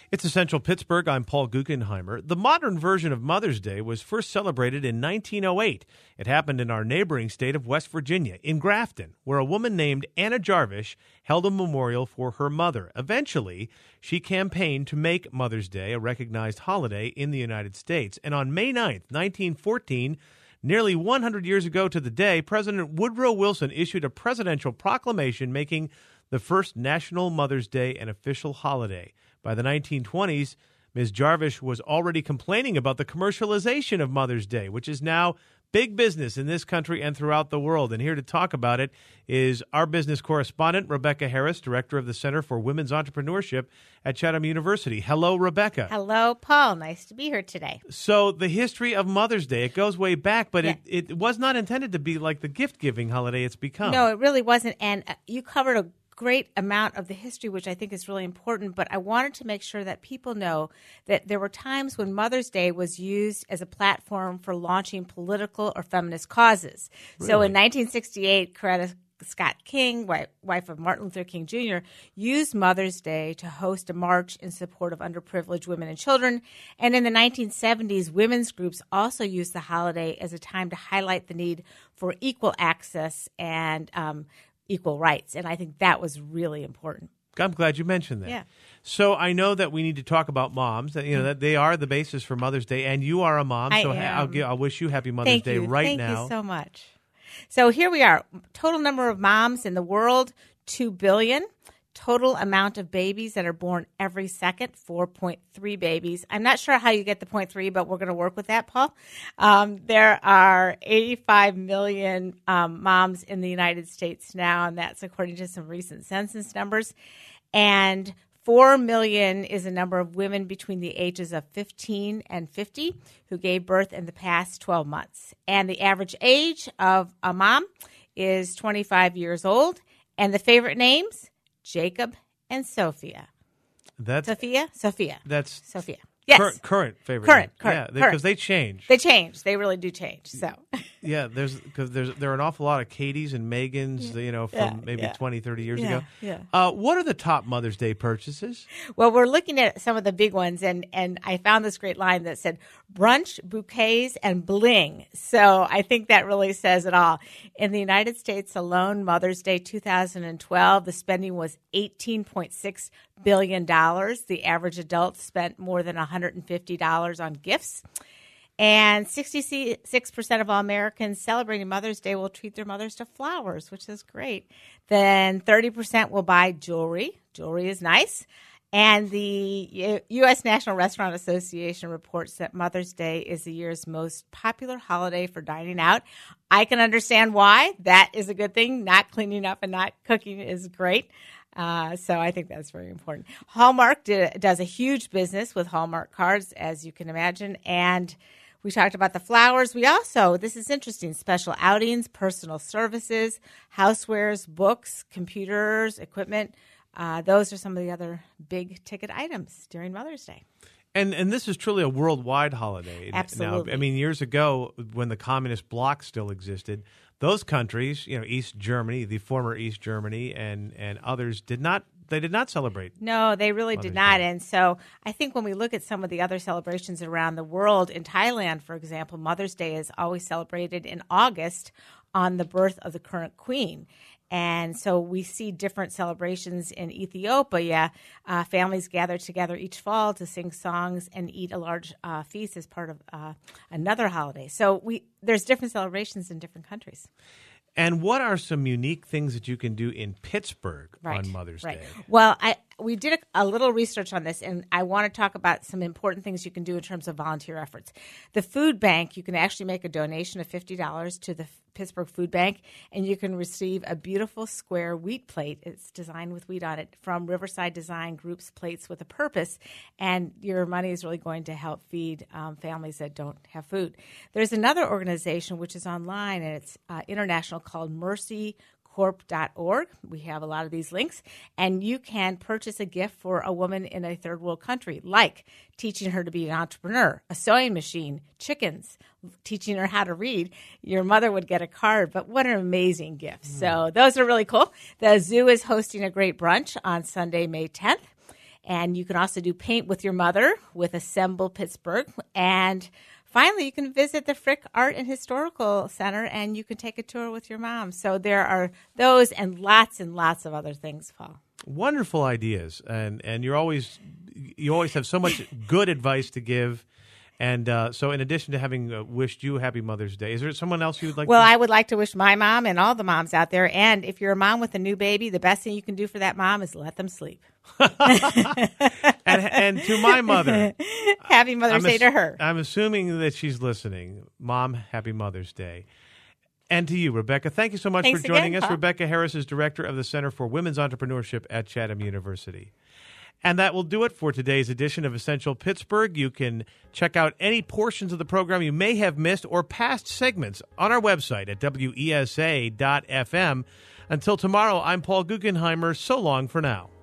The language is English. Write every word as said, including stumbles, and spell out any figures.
It's Essential Pittsburgh. I'm Paul Guggenheimer. The modern version of Mother's Day was first celebrated in nineteen oh eight. It happened in our neighboring state of West Virginia, in Grafton, where a woman named Anna Jarvish held a memorial for her mother. Eventually, she campaigned to make Mother's Day a recognized holiday in the United States. And on May ninth, nineteen fourteen, nearly one hundred years ago to the day, President Woodrow Wilson issued a presidential proclamation making the first National Mother's Day an official holiday. By the nineteen twenties, Miz Jarvish was already complaining about the commercialization of Mother's Day, which is now big business in this country and throughout the world. And here to talk about it is our business correspondent, Rebecca Harris, director of the Center for Women's Entrepreneurship at Chatham University. Hello, Rebecca. Hello, Paul. Nice to be here today. So the history of Mother's Day, it goes way back, but Yeah. it, it was not intended to be like the gift-giving holiday it's become. No, it really wasn't. And uh, you covered a great amount of the history, which I think is really important. But I wanted to make sure that people know that there were times when Mother's Day was used as a platform for launching political or feminist causes. So Really? in nineteen sixty-eight, Coretta Scott King, wife, wife of Martin Luther King Junior, used Mother's Day to host a march in support of underprivileged women and children. And in the nineteen seventies, women's groups also used the holiday as a time to highlight the need for equal access and um, equal rights. And I think that was really important. I'm glad you mentioned that. Yeah. So I know that we need to talk about moms. That you know that they are the basis for Mother's Day, and you are a mom. I so am. I'll give, I'll wish you Happy Mother's Thank Day you. right Thank now. you so much. So here we are. Total number of moms in the world, two billion. Total amount of babies that are born every second, four point three babies. I'm not sure how you get the zero point three, but we're going to work with that, Paul. Um, there are eighty-five million um, moms in the United States now, and that's according to some recent census numbers. And four million is a number of women between the ages of fifteen and fifty who gave birth in the past twelve months. And the average age of a mom is twenty-five years old. And the favorite names? Jacob and Sophia. That's Sophia? Sophia. that's Sophia. Yes. cur- current favorite. Current, name. current, yeah, current. because they change. They change. They really do change. So yeah, there's because there's there are an awful lot of Katies and Megans, you know, from Yeah, maybe yeah. twenty, thirty years Yeah, ago. yeah. Uh, what are the top Mother's Day purchases? Well, we're looking at some of the big ones, and, and I found this great line that said, brunch, bouquets, and bling. So I think that really says it all. In the United States alone, Mother's Day two thousand twelve, the spending was eighteen point six billion dollars. The average adult spent more than one hundred fifty dollars on gifts. And sixty-six percent of all Americans celebrating Mother's Day will treat their mothers to flowers, which is great. Then thirty percent will buy jewelry. Jewelry is nice. And the U S National Restaurant Association reports that Mother's Day is the year's most popular holiday for dining out. I can understand why. That is a good thing. Not cleaning up and not cooking is great. Uh, so I think that's very important. Hallmark did, does a huge business with Hallmark cards, as you can imagine. And we talked about the flowers. We also, this is interesting, special outings, personal services, housewares, books, computers, equipment. Uh, those are some of the other big ticket items during Mother's Day. And and this is truly a worldwide holiday. Absolutely. Now, I mean, years ago, when the communist bloc still existed, those countries, you know, East Germany, the former East Germany, and, and others did not, they did not celebrate. No, they really Mother's did not. Day. And so I think when we look at some of the other celebrations around the world, in Thailand, for example, Mother's Day is always celebrated in August on the birth of the current queen. And so we see different celebrations in Ethiopia. Uh, families gather together each fall to sing songs and eat a large uh, feast as part of uh, another holiday. So we there's different celebrations in different countries. And what are some unique things that you can do in Pittsburgh Right, on Mother's right. Day? Well, I we did a, a little research on this, and I want to talk about some important things you can do in terms of volunteer efforts. The food bank, you can actually make a donation of fifty dollars to the Pittsburgh Food Bank, and you can receive a beautiful square wheat plate. It's designed with wheat on it from Riverside Design Group's Plates with a Purpose, and your money is really going to help feed um, families that don't have food. There's another organization which is online, and it's uh, international, called Mercy corp dot org. We have a lot of these links, and you can purchase a gift for a woman in a third world country, like teaching her to be an entrepreneur, a sewing machine, chickens, teaching her how to read. Your mother would get a card, but what an amazing gift. Mm. So those are really cool. The zoo is hosting a great brunch on Sunday, May tenth. And you can also do Paint with Your Mother with Assemble Pittsburgh. And finally, you can visit the Frick Art and Historical Center, and you can take a tour with your mom. So there are those and lots and lots of other things, Paul. Wonderful ideas, and and you're always you always have so much good advice to give. And uh, so, in addition to having uh, wished you Happy Mother's Day, is there someone else you would like? Well, to... I would like to wish my mom and all the moms out there. And if you're a mom with a new baby, the best thing you can do for that mom is let them sleep. and, and to my mother, Happy Mother's I'm Day ass- to her. I'm assuming that she's listening. Mom, Happy Mother's Day. And to you, Rebecca, thank you so much Thanks for joining again, us. Paul. Rebecca Harris is director of the Center for Women's Entrepreneurship at Chatham University. And that will do it for today's edition of Essential Pittsburgh. You can check out any portions of the program you may have missed or past segments on our website at W E S A dot F M. Until tomorrow, I'm Paul Guggenheimer. So long for now.